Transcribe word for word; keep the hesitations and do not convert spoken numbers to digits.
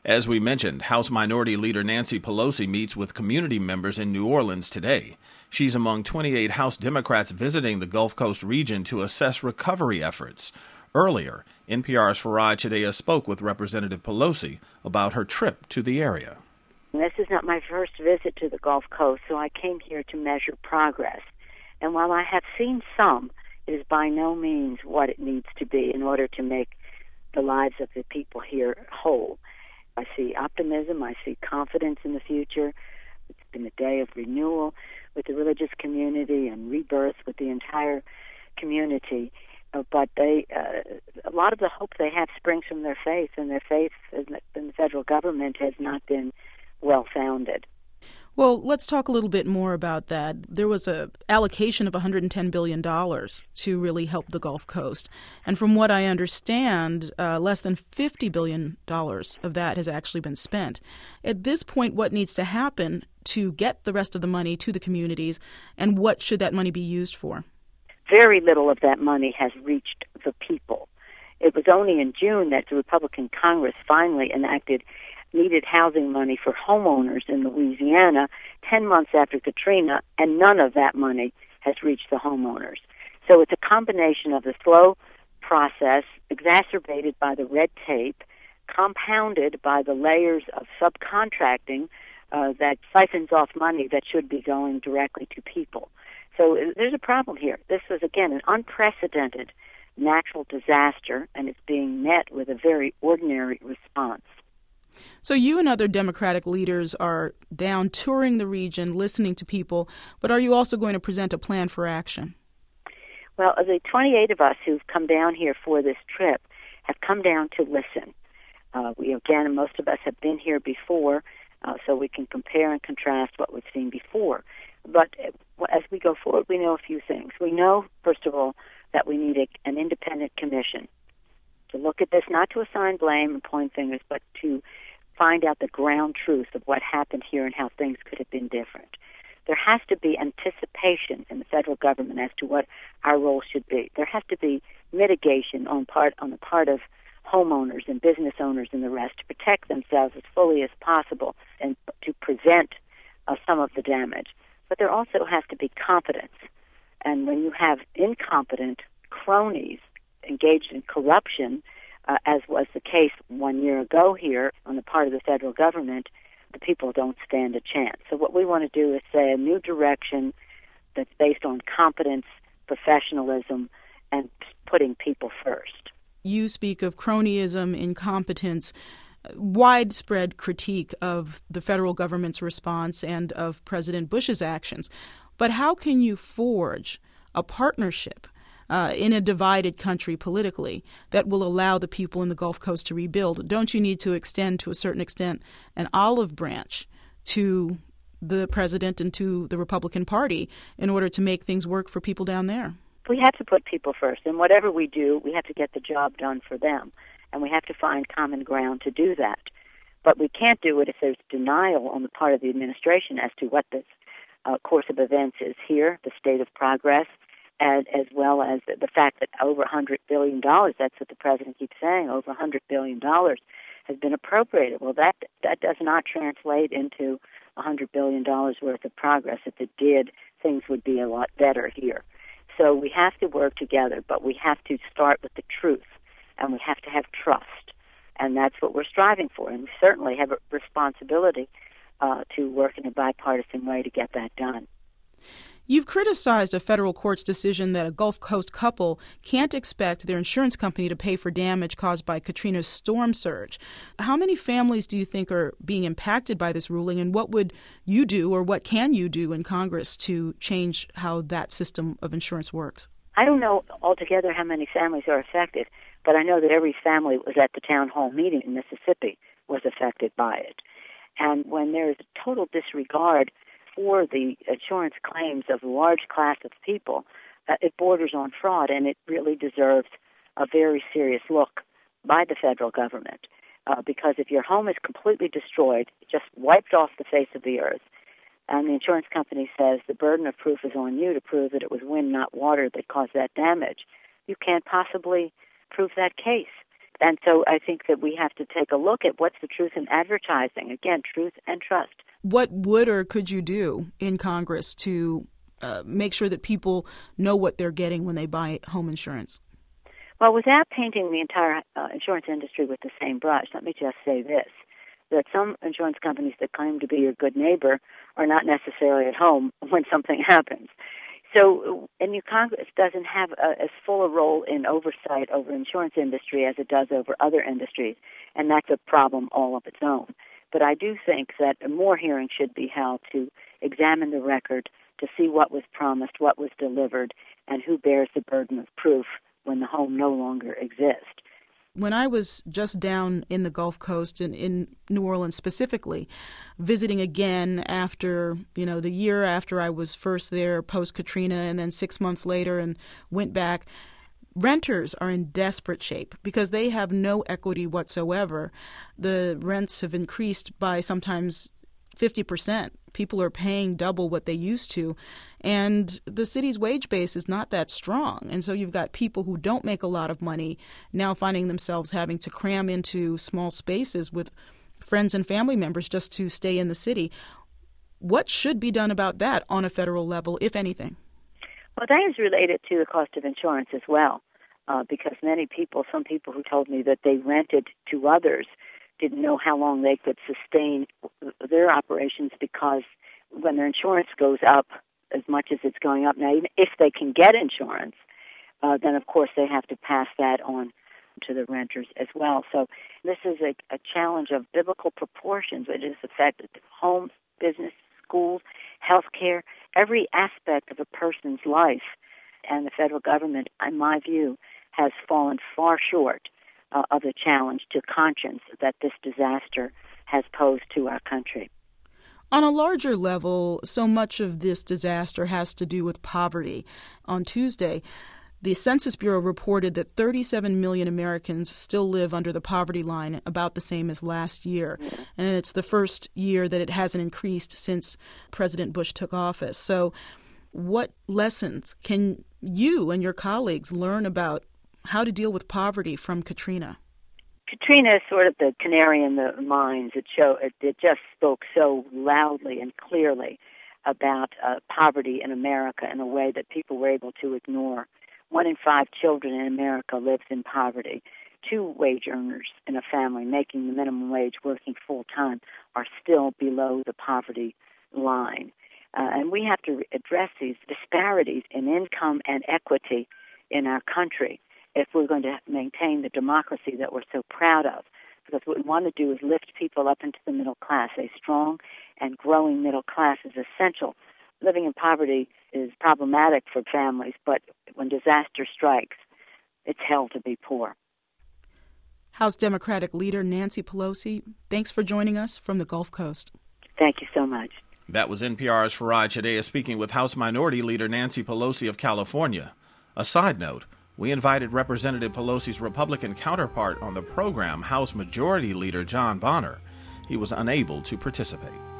As we mentioned, House Minority Leader Nancy Pelosi meets with community members in New Orleans today. She's among twenty-eight House Democrats visiting the Gulf Coast region to assess recovery efforts. Earlier, N P R's Faraj Chideya spoke with Representative Pelosi about her trip to the area. This is not my first visit to the Gulf Coast, so I came here to measure progress. And while I have seen some, it is by no means what it needs to be in order to make the lives of the people here whole. I see optimism, I see confidence in the future. It's been a day of renewal with the religious community and rebirth with the entire community. Uh, but they, uh, a lot of the hope they have springs from their faith, and their faith in the, in the federal government has not been well-founded. Well, let's talk a little bit more about that. There was an allocation of one hundred ten billion dollars to really help the Gulf Coast. And from what I understand, uh, less than fifty billion dollars of that has actually been spent. At this point, what needs to happen to get the rest of the money to the communities, and what should that money be used for? Very little of that money has reached the people. It was only in June that the Republican Congress finally enacted needed housing money for homeowners in Louisiana ten months after Katrina, and none of that money has reached the homeowners. So it's a combination of the slow process, exacerbated by the red tape, compounded by the layers of subcontracting uh, that siphons off money that should be going directly to people. So there's a problem here. This is, again, an unprecedented natural disaster, and it's being met with a very ordinary response. So you and other Democratic leaders are down touring the region, listening to people, but are you also going to present a plan for action? Well, the twenty-eight of us who've come down here for this trip have come down to listen. Uh, we, again, most of us have been here before, uh, so we can compare and contrast what we've seen before. But as we go forward, we know a few things. We know, first of all, that we need a, an independent commission to look at this, not to assign blame and point fingers, but to find out the ground truth of what happened here and how things could have been different. There has to be anticipation in the federal government as to what our role should be. There has to be mitigation on part on the part of homeowners and business owners and the rest to protect themselves as fully as possible and to prevent uh, some of the damage. But there also has to be competence. And when you have incompetent cronies engaged in corruption, uh, as was the case one year ago here on the part of the federal government, the people don't stand a chance. So what we want to do is say a new direction that's based on competence, professionalism, and putting people first. You speak of cronyism, incompetence, widespread critique of the federal government's response and of President Bush's actions. But how can you forge a partnership uh, in a divided country politically that will allow the people in the Gulf Coast to rebuild? Don't you need to extend, to a certain extent, an olive branch to the president and to the Republican Party in order to make things work for people down there? We have to put people first. And whatever we do, we have to get the job done for them. And we have to find common ground to do that. But we can't do it if there's denial on the part of the administration as to what this uh, course of events is here, the state of progress, and as well as the, the fact that over one hundred billion dollars, that's what the president keeps saying, over one hundred billion dollars has been appropriated. Well, that that does not translate into one hundred billion dollars worth of progress. If it did, things would be a lot better here. So we have to work together, but we have to start with the truth, and we have to have trust, and that's what we're striving for. And we certainly have a responsibility uh, to work in a bipartisan way to get that done. You've criticized a federal court's decision that a Gulf Coast couple can't expect their insurance company to pay for damage caused by Katrina's storm surge. How many families do you think are being impacted by this ruling, and what would you do or what can you do in Congress to change how that system of insurance works? I don't know altogether how many families are affected, but I know that every family that was at the town hall meeting in Mississippi was affected by it. And when there is a total disregard for the insurance claims of a large class of people, uh, it borders on fraud, and it really deserves a very serious look by the federal government. Uh, because if your home is completely destroyed, just wiped off the face of the earth, and the insurance company says the burden of proof is on you to prove that it was wind, not water, that caused that damage, you can't possibly prove that case And so I think that we have to take a look at what's the truth in advertising. Again, truth and trust. What would or could you do in Congress to uh, make sure that people know what they're getting when they buy home insurance? Well, without painting the entire uh, insurance industry with the same brush, let me just say this, that some insurance companies that claim to be your good neighbor are not necessarily at home when something happens. So, and your Congress doesn't have a, as full a role in oversight over insurance industry as it does over other industries, and that's a problem all of its own. But I do think that more hearings should be held to examine the record, to see what was promised, what was delivered, and who bears the burden of proof when the home no longer exists. When I was just down in the Gulf Coast, in, in New Orleans specifically, visiting again after, you know, the year after I was first there, post-Katrina, and then six months later and went back, renters are in desperate shape because they have no equity whatsoever. The rents have increased by sometimes fifty percent. People are paying double what they used to, and the city's wage base is not that strong. And so you've got people who don't make a lot of money now finding themselves having to cram into small spaces with friends and family members just to stay in the city. What should be done about that on a federal level, if anything? Well, that is related to the cost of insurance as well, uh, because many people, some people who told me that they rented to others didn't know how long they could sustain their operations, because when their insurance goes up as much as it's going up now, even if they can get insurance, uh, then of course they have to pass that on to the renters as well. So this is a, a challenge of biblical proportions. It has affected homes, business, schools, healthcare, every aspect of a person's life. And the federal government, in my view, has fallen far short uh, of the challenge to conscience that this disaster has posed to our country. On a larger level, so much of this disaster has to do with poverty. On Tuesday, the Census Bureau reported that thirty-seven million Americans still live under the poverty line, about the same as last year. And it's the first year that it hasn't increased since President Bush took office. So what lessons can you and your colleagues learn about how to deal with poverty from Katrina? Katrina is sort of the canary in the mines. It, show, it, it just spoke so loudly and clearly about uh, poverty in America in a way that people were able to ignore. One in five children in America lives in poverty. Two wage earners in a family making the minimum wage working full-time are still below the poverty line. Uh, and we have to address these disparities in income and equity in our country if we're going to maintain the democracy that we're so proud of. Because what we want to do is lift people up into the middle class. A strong and growing middle class is essential. Living in poverty is problematic for families, but when disaster strikes, it's hell to be poor. House Democratic Leader Nancy Pelosi, thanks for joining us from the Gulf Coast. Thank you so much. That was N P R's Faraj Hedaya speaking with House Minority Leader Nancy Pelosi of California. A side note, we invited Representative Pelosi's Republican counterpart on the program, House Majority Leader John Boehner. He was unable to participate.